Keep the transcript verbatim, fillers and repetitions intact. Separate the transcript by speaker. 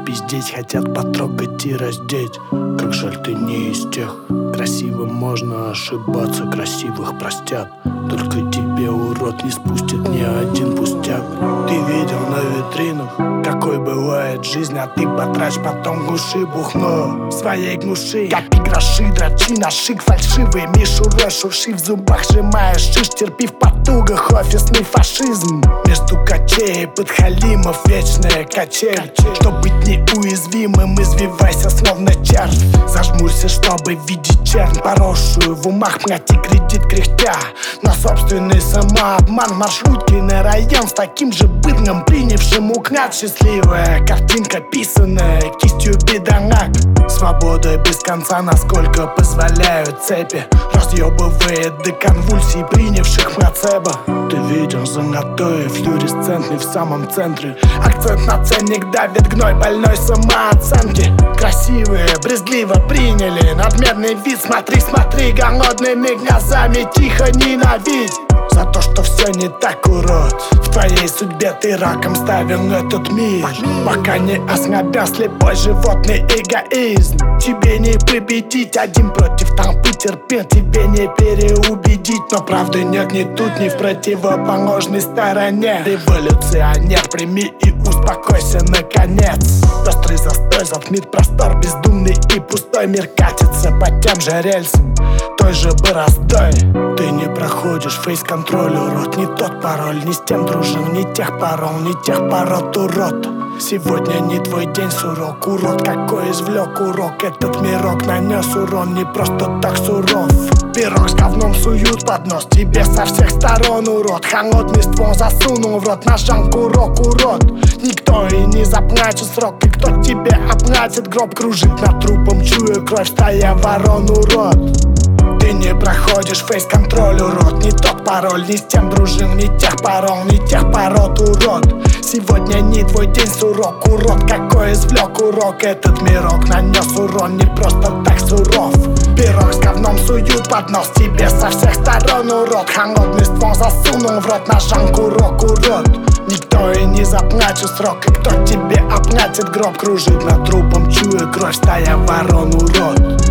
Speaker 1: попиздеть, хотят потрогать и раздеть. Как жаль, ты не из тех. Красивым можно ошибаться, красивых простят. Только тебе, урод, не спустит ни один пустяк. Ты видел на витринах, какой бывает жизнь, а ты потрачь потом гуши бухло своей гнуши. Копи гроши, дрочи на шик фальшивый, мишурой шурши в зубах, сжимаешь шиш, терпи в потугах офисный фашизм. Между качей подхалимов вечная качель. Чтоб быть неуязвимым, извивайся словно червь. Зажмурься, чтобы видеть чернь, поросшую в умах, плати кредит кряхтя на собственный самообман. В маршрутке на район с таким же быдлом, принявшим уклад. Счастливая картинка, писанная кистью бедонак. Свобода без конца, насколько позволяют цепи, разъебывает до конвульсий принявших плацебо. Ты видел золотой, флюоресцентный в самом центре. Акцент на ценник давит гной больной самооценки. Красивые, брезгливо приняли надменный вид. Смотри, смотри, голодными глазами тихо ненавидь. За то, что все не так, урод. В твоей судьбе ты раком ставил этот мир, пока не ослабел слепой животный эгоизм. Тебе не победить один против толпы, терпеть тебе не переубедить. Но правды нет ни тут, ни в противоположной стороне. Революционер, прими и успокойся наконец. Острый застой затмит простор, бездумный и пустой мир катится по тем же рельсам, той же бороздой. Ты не проходишь фейс-контроль, урод. Не тот пароль, не с тем дружил, не тех парол, не тех пород, урод. Сегодня не твой день, сурок, урод. Какой извлек урок, этот мирок нанес урон, не просто так суров. Пирог с говном суют под нос тебе со всех сторон, урод. Холодный ствол засунул в рот, нажал курок, урод. Никто и не заплатит срок, и кто тебе оплатит гроб? Кружит над трупом, чуя кровь, стая ворон, урод. Ты не проходишь фейс-контроль, урод. Не тот пароль, не с тем дружил, не тех парол, не тех пород, урод. Сегодня не твой день, сурок, урод. Какой извлек урок, этот мирок нанес урон, не просто так суров. Пирог с говном суют под нос тебе со всех сторон, урод. Холодный ствол засунул в рот, нажал курок, урод. Никто и не заплатит срок, и кто тебе оплатит гроб? Кружит над трупом, чуя кровь, стая ворон, урод.